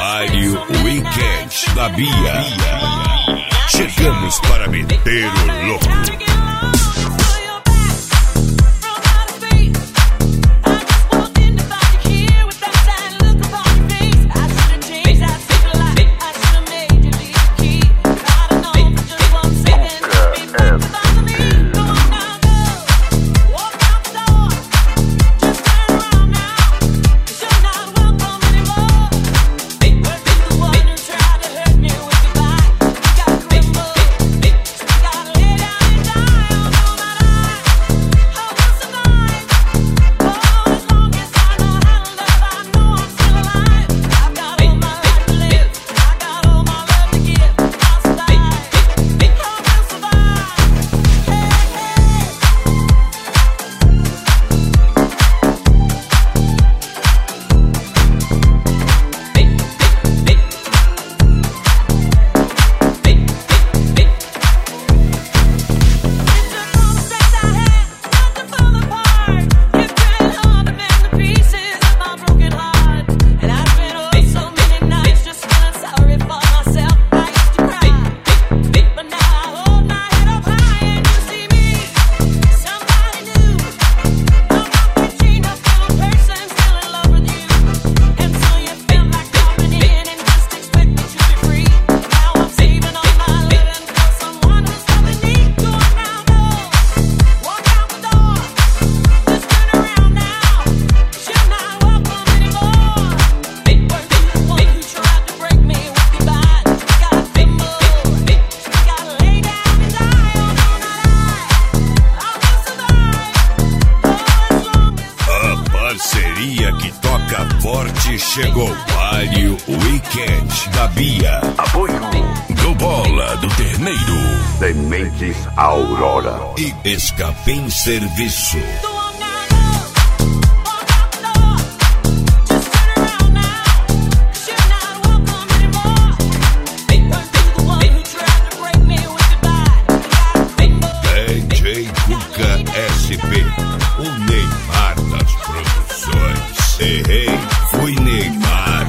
Baile Weekend da Bia. Chegamos para meter o louco. Parceria que toca forte chegou. Baile Weekend da Bia. Apoio do Bola do Terneiro, Sementes Aurora e Escapem Serviço. DJ Cuca SP, o Neymar das produções. Errei, fui Neymar.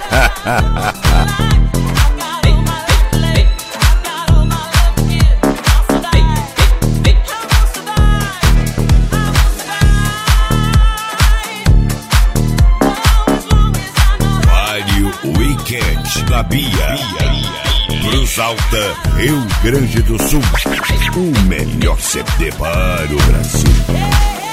Baile Weekend da Bia. Cruz Alta, Rio Grande do Sul. O melhor CD para o Brasil.